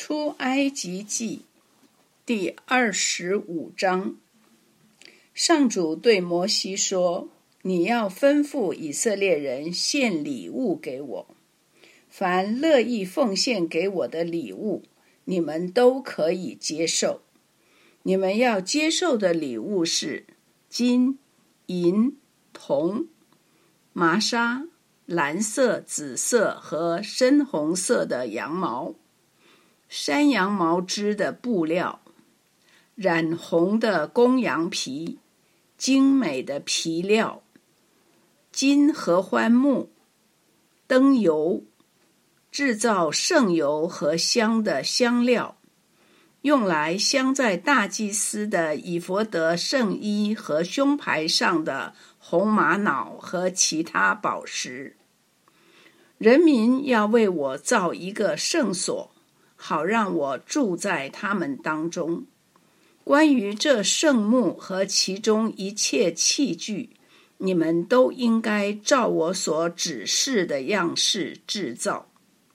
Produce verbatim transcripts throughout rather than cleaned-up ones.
出埃及记第二十五章，上主对摩西说：你要吩咐以色列人献礼物给我，凡乐意奉献给我的礼物，你们都可以接受。你们要接受的礼物是金、银、铜、麻纱、蓝色、紫色和深红色的羊毛，山羊毛织的布料，染红的公羊皮，精美的皮料，金合欢木，灯油，制造圣油和香的香料，用来镶在大祭司的以弗得圣衣和胸牌上的红玛瑙和其他宝石。人民要为我造一个圣所，好让我住在他们当中。关于这圣幕和其中一切器具，你们都应该照我所指示的样式制造。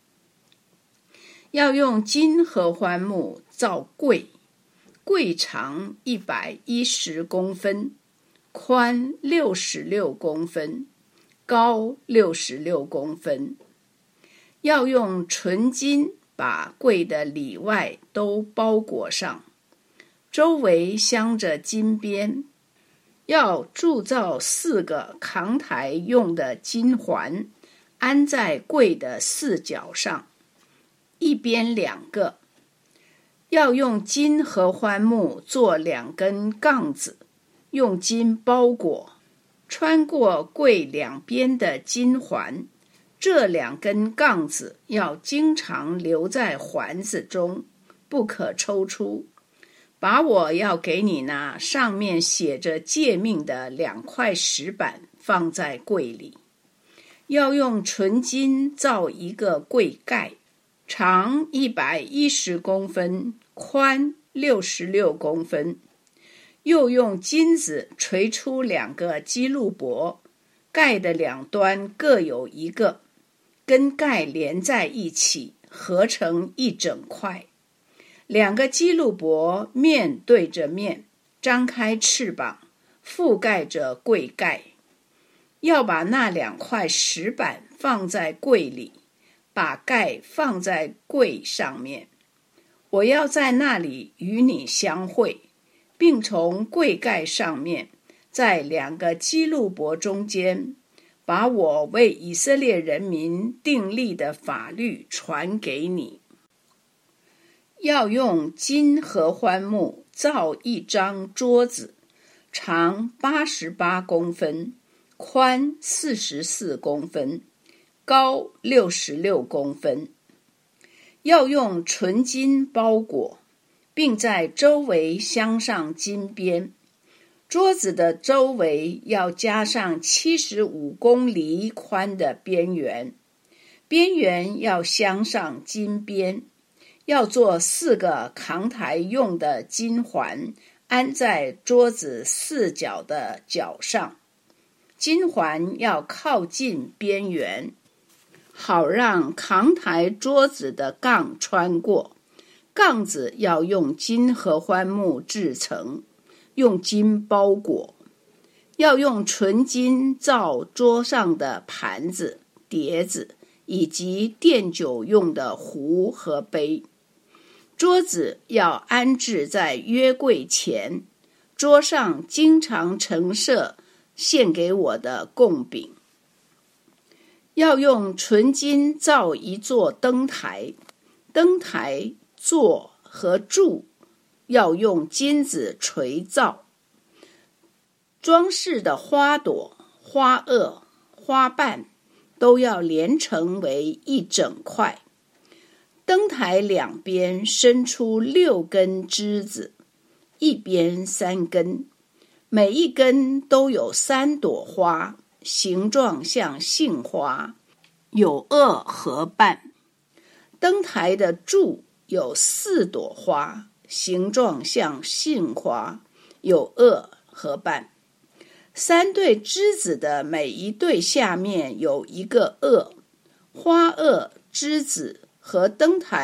要用金合欢木造柜，柜长一百一十公分，宽六十六公分，高六十六公分。要用纯金把柜的里外都包裹上，周围镶着金边。要铸造四个扛台用的金环，安在柜的四角上，一边两个。要用金合欢木做两根杠子，用金包裹，穿过柜两边的金环。这两根杠子要经常留在环子中，不可抽出。把我要给你那上面写着诫命的两块石板放在柜里。要用纯金造一个柜盖，长一百一十公分，宽六十六公分。又用金子锤出两个基路伯，盖的两端各有一个，跟盖连在一起，合成一整块。两个基路伯面对着面，张开翅膀，覆盖着柜盖。要把那两块石板放在柜里，把盖放在柜上面。我要在那里与你相会，并从柜盖上面，在两个基路伯中间，把我为以色列人民订立的法律传给你。要用金合欢木造一张桌子，长八十八公分，宽四十四公分，高六十六公分。要用纯金包裹，并在周围镶上金边。桌子的周围要加上七十五公厘宽的边缘，边缘要镶上金边。要做四个扛台用的金环，安在桌子四角的角上。金环要靠近边缘，好让扛台桌子的杠穿过。杠子要用金合欢木制成，用金包裹。要用纯金造桌上的盘子、碟子，以及奠酒用的壶和杯。桌子要安置在约柜前，桌上经常陈设献给我的供饼。要用纯金造一座灯台，灯台座和柱要用金子锤造。装饰的花朵、花萼、花瓣都要连成为一整块。灯台两边伸出六根枝子，一边三根，每一根都有三朵花，形状像杏花，有萼和瓣。灯台的柱有四朵花，形状像杏花，有萼和瓣。三对枝子的每一对下面有一个萼，花萼、枝子和灯台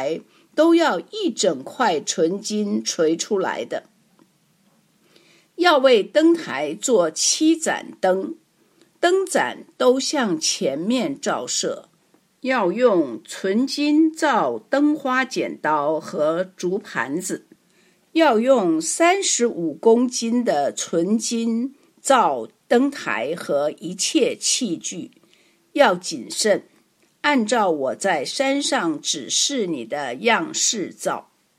都要一整块纯金锤出来的。要为灯台做七盏灯，灯盏都向前面照射。要用纯金造灯花剪刀和竹盘子，要用三十五公斤的纯金造灯台和一切器具，要谨慎，按照我在山上指示你的样式造。